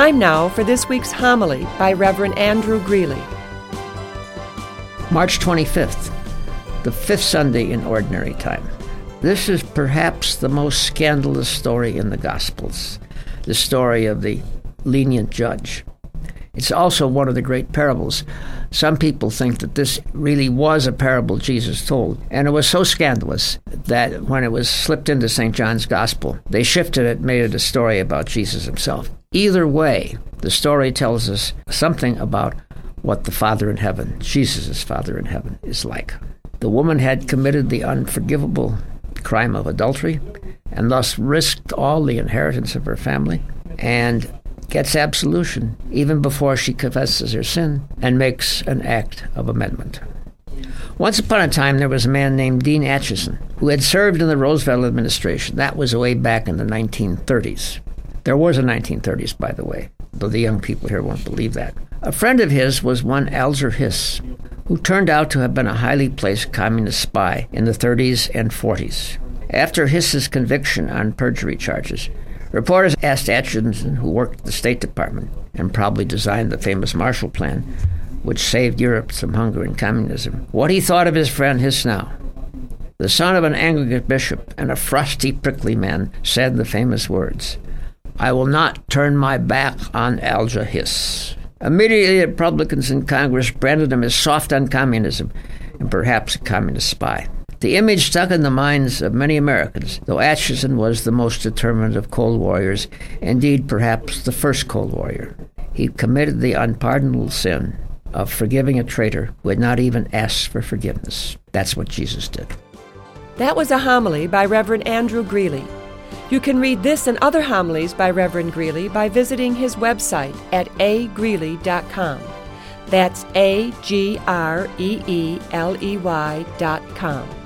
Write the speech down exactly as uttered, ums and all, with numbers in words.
Time now for this week's homily by Reverend Andrew Greeley. March twenty-fifth, the fifth Sunday in Ordinary Time. This is perhaps the most scandalous story in the Gospels, the story of the lenient judge. It's also one of the great parables. Some people think that this really was a parable Jesus told, and it was so scandalous that when it was slipped into Saint John's Gospel, they shifted it, made it a story about Jesus himself. Either way, the story tells us something about what the Father in heaven, Jesus' Father in heaven, is like. The woman had committed the unforgivable crime of adultery and thus risked all the inheritance of her family and gets absolution even before she confesses her sin and makes an act of amendment. Once upon a time, there was a man named Dean Acheson who had served in the Roosevelt administration. That was way back in the nineteen thirties. There was a nineteen thirties, by the way, though the young people here won't believe that. A friend of his was one Alger Hiss, who turned out to have been a highly placed communist spy in the thirties and forties. After Hiss's conviction on perjury charges, reporters asked Acheson, who worked at the State Department and probably designed the famous Marshall Plan, which saved Europe from hunger and communism, what he thought of his friend Hiss now. The son of an Anglican bishop and a frosty, prickly man said the famous words, "I will not turn my back on Alger Hiss." Immediately, Republicans in Congress branded him as soft on communism and perhaps a communist spy. The image stuck in the minds of many Americans, though Acheson was the most determined of Cold Warriors, indeed perhaps the first Cold Warrior. He committed the unpardonable sin of forgiving a traitor who had not even asked for forgiveness. That's what Jesus did. That was a homily by Reverend Andrew Greeley. You can read this and other homilies by Reverend Greeley by visiting his website at a greeley dot com. That's A G R E E L E Y dot com.